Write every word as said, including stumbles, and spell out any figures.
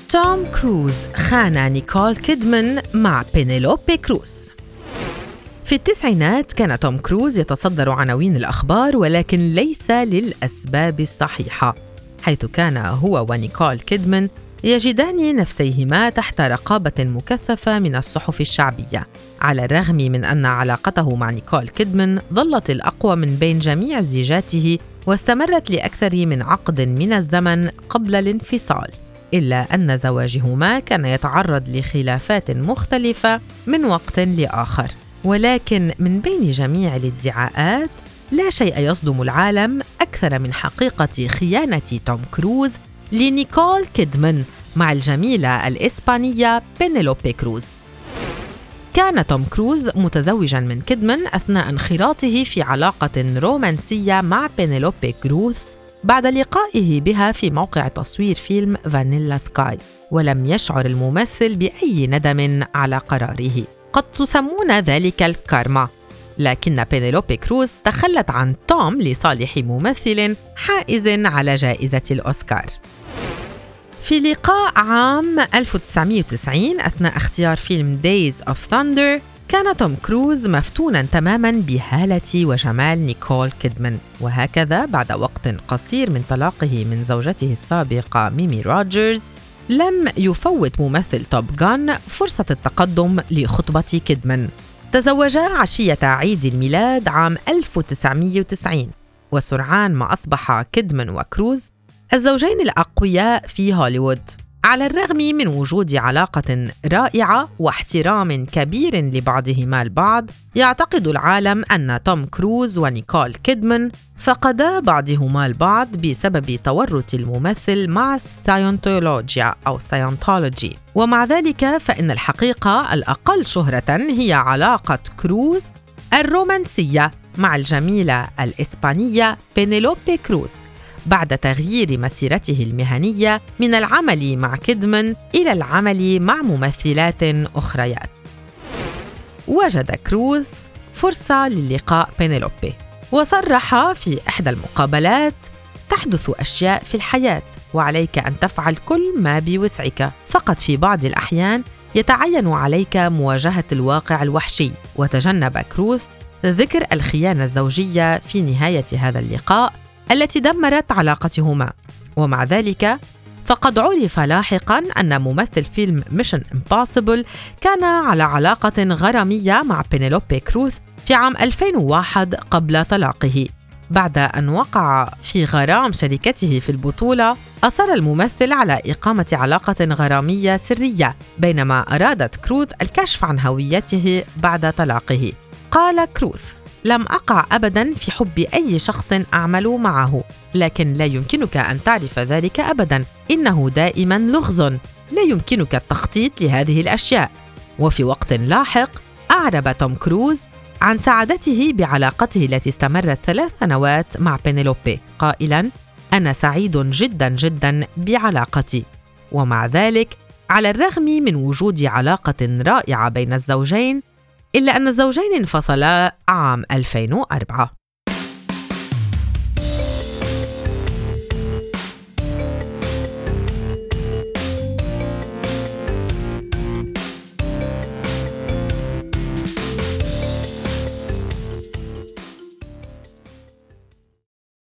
توم كروز خان نيكول كيدمان مع بينيلوبي كروز. في التسعينات كان توم كروز يتصدر عناوين الأخبار، ولكن ليس للأسباب الصحيحة، حيث كان هو ونيكول كيدمان يجدان نفسيهما تحت رقابة مكثفة من الصحف الشعبية، على الرغم من أن علاقته مع نيكول كيدمان ظلت الأقوى من بين جميع زيجاته واستمرت لأكثر من عقد من الزمن قبل الانفصال، إلا أن زواجهما كان يتعرض لخلافات مختلفة من وقت لآخر. ولكن من بين جميع الادعاءات لا شيء يصدم العالم أكثر من حقيقة خيانة توم كروز لنيكول كيدمان مع الجميلة الإسبانية بينيلوبي كروز. كان توم كروز متزوجاً من كيدمان أثناء انخراطه في علاقة رومانسية مع بينيلوبي كروز بعد لقائه بها في موقع تصوير فيلم فانيلا سكاي، ولم يشعر الممثل بأي ندم على قراره. قد تسمون ذلك الكارما، لكن بينيلوبي كروز تخلت عن توم لصالح ممثل حائز على جائزة الأوسكار. في لقاء عام ألف وتسعمائة وتسعين أثناء اختيار فيلم Days of Thunder، كان توم كروز مفتوناً تماماً بهالة وجمال نيكول كيدمان، وهكذا بعد وقت قصير من طلاقه من زوجته السابقة ميمي روجرز لم يفوت ممثل توب غان فرصة التقدم لخطبة كيدمان. تزوجا عشية عيد الميلاد عام ألف وتسعمائة وتسعين، وسرعان ما أصبح كيدمان وكروز الزوجين الأقوياء في هوليوود. على الرغم من وجود علاقة رائعة واحترام كبير لبعضهما البعض، يعتقد العالم أن توم كروز ونيكول كيدمان فقدا بعضهما البعض بسبب تورط الممثل مع السايونتولوجيا أو سايونتولوجي، ومع ذلك فإن الحقيقة الأقل شهرة هي علاقة كروز الرومانسية مع الجميلة الإسبانية بينيلوبي كروز بعد تغيير مسيرته المهنية من العمل مع كيدمان إلى العمل مع ممثلات أخريات. وجد كروز فرصة للقاء بينيلوبي، وصرح في إحدى المقابلات: تحدث أشياء في الحياة وعليك أن تفعل كل ما بوسعك، فقط في بعض الأحيان يتعين عليك مواجهة الواقع الوحشي. وتجنب كروز ذكر الخيانة الزوجية في نهاية هذا اللقاء التي دمرت علاقتهما، ومع ذلك فقد عرف لاحقاً أن ممثل فيلم ميشن امبوسيبل كان على علاقة غرامية مع بينيلوبي كروز في عام ألفين وواحد قبل طلاقه. بعد أن وقع في غرام شركته في البطولة، أصر الممثل على إقامة علاقة غرامية سرية، بينما أرادت كروز الكشف عن هويته بعد طلاقه. قال كروز: لم أقع أبداً في حب أي شخص أعمل معه، لكن لا يمكنك أن تعرف ذلك أبداً، إنه دائماً لغز، لا يمكنك التخطيط لهذه الأشياء. وفي وقت لاحق أعرب توم كروز عن سعادته بعلاقته التي استمرت ثلاث سنوات مع بينيلوبي، قائلاً: أنا سعيد جداً جداً بعلاقتي. ومع ذلك، على الرغم من وجود علاقة رائعة بين الزوجين، إلا أن الزوجين انفصلا عام ألفين وأربعة.